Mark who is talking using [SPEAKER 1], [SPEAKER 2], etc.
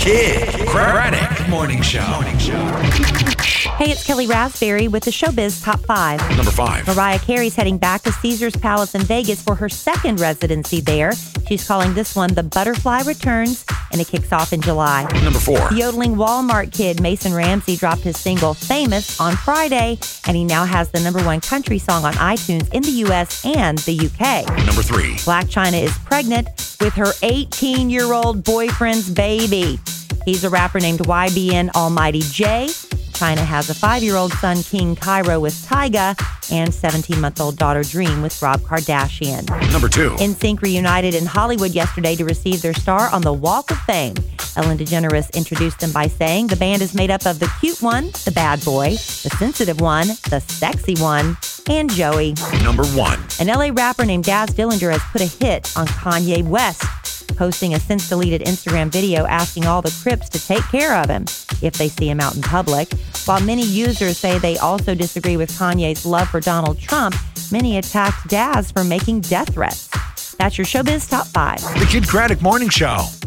[SPEAKER 1] Kid Craddock Morning Show.
[SPEAKER 2] Hey, it's Kelly Raspberry with the Showbiz Top 5.
[SPEAKER 1] Number 5.
[SPEAKER 2] Mariah Carey's heading back to Caesars Palace in Vegas for her second residency there. She's calling this one The Butterfly Returns, and it kicks off in July.
[SPEAKER 1] Number 4.
[SPEAKER 2] The yodeling Walmart kid Mason Ramsey dropped his single Famous on Friday, and he now has the #1 country song on iTunes in the U.S. and the U.K.
[SPEAKER 1] Number 3.
[SPEAKER 2] Blac Chyna is pregnant with her 18-year-old boyfriend's baby. He's a rapper named YBN Almighty J. Chyna has a 5-year-old son, King Cairo, with Tyga, and 17-month-old daughter, Dream, with Rob Kardashian.
[SPEAKER 1] Number 2.
[SPEAKER 2] NSYNC reunited in Hollywood yesterday to receive their star on the Walk of Fame. Ellen DeGeneres introduced them by saying the band is made up of the cute one, the bad boy, the sensitive one, the sexy one, and Joey.
[SPEAKER 1] Number 1.
[SPEAKER 2] An LA rapper named Daz Dillinger has put a hit on Kanye West, posting a since-deleted Instagram video asking all the Crips to take care of him if they see him out in public. While many users say they also disagree with Kanye's love for Donald Trump, many attacked Daz for making death threats. That's your Showbiz Top 5.
[SPEAKER 1] The Kid Craddock Morning Show.